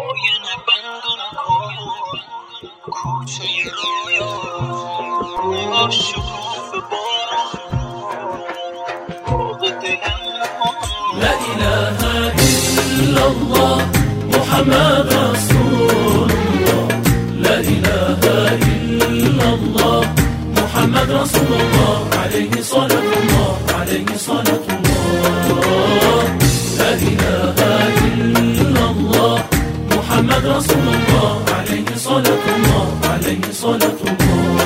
آینه بندون کن کوچه رویا شکوف باران باغ دلم لا إله إلا الله محمد رسول الله لا إله إلا الله محمد رسول الله عليه صلاة الله عليه صلاة الله لا إله إلا الله محمد رسول الله عليه صلاة الله عليه صلاة الله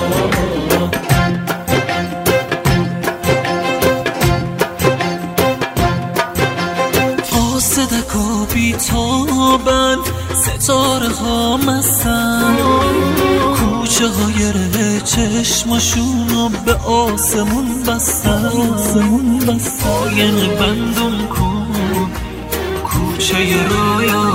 فاسدکا بیتابن ستاره ها مستن کوچه های ره چشماشونو به آسمون بستن آینه بندون کن کوچه رویا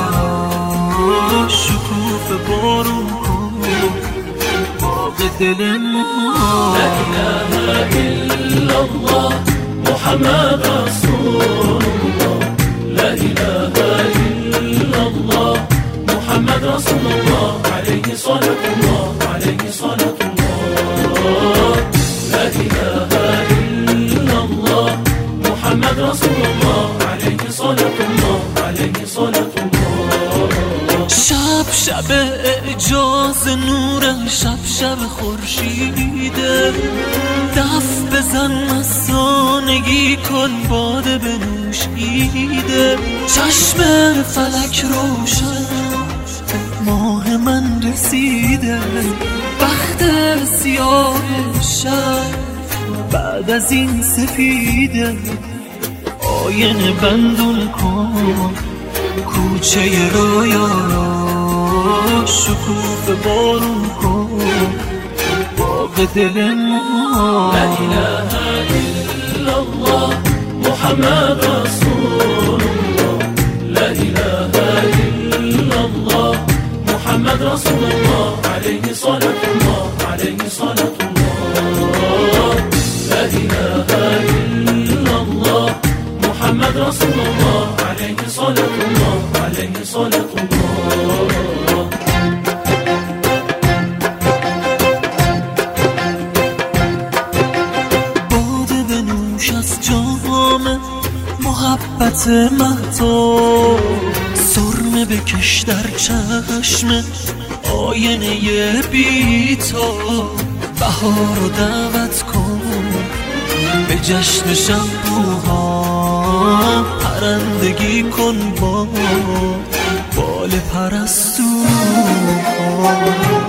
شکوف بارون کن باغ دل ما لا إله إلا الله محمد رسول الله لا إله إلا الله محمد رسول الله عليه صلاة الله عليه صلاة الله لا إله إلا الله محمد رسول الله عليه صلاة الله عليه صلاة الله شب اعجاز نور شب خورشیده دف بزن مستانگی کن باده بنوشیده چشم فلک روشن ماه من رسیده بخت سیاه شب بعد از این سفیده آینه بندون کن کوچه رویا شکوف بارون کن باغ دل ما لا إله إلا الله محمد رسول الله لا إله إلا الله محمد رسول الله عليه صلاة الله عليه صلاة الله لا إله إلا الله محمد رسول الله عليه صلاة الله عليه صلاة الله باده بنوش از جام محبت مهتاب سرمه بکش در چشم آینه بیتاب بهار رو دعوت کن به جشن شبوها پرندگی کن با بال پرستوها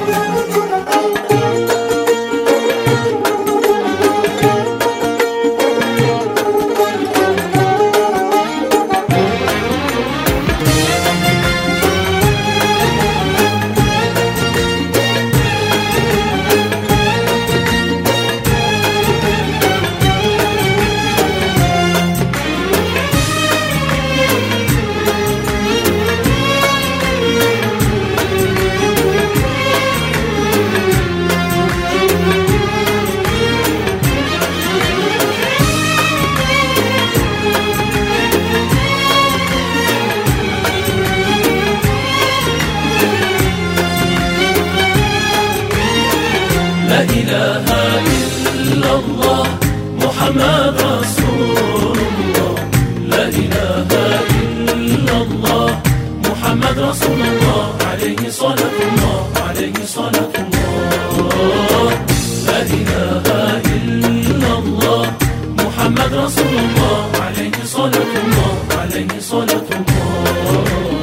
لا إله إلا الله محمد رسول الله لا إله إلا الله محمد رسول الله عليه صلاة الله عليه صلاة الله لا إله إلا الله محمد رسول الله عليه صلاة الله عليه صلاة الله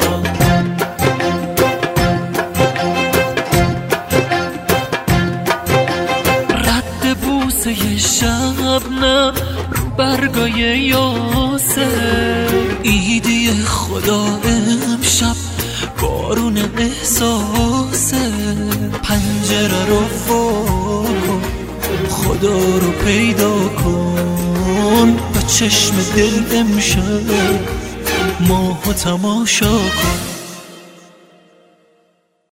شبنم رو برگای یاسر ایدی خدا امشب بارون احساسه پنجره رو فوق خدا رو پیدا کن با چشم دل امشب ماهو تماشا کن